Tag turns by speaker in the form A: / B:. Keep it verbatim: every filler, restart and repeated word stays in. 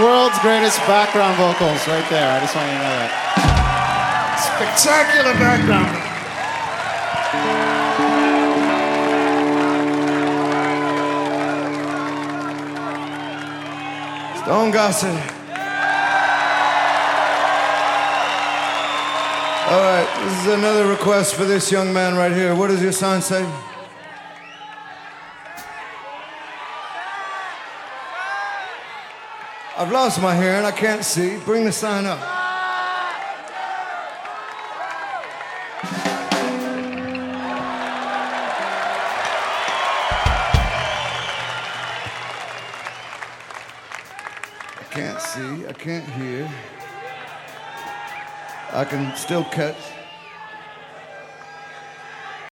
A: world's greatest background vocals right there. I just want you to know that.
B: Spectacular background. Stone Gossett. All right, this is another request for this young man right here. What does your sign say? I've lost my hair and I can't see. Bring the sign up. I can't see, I can't hear. I can still catch.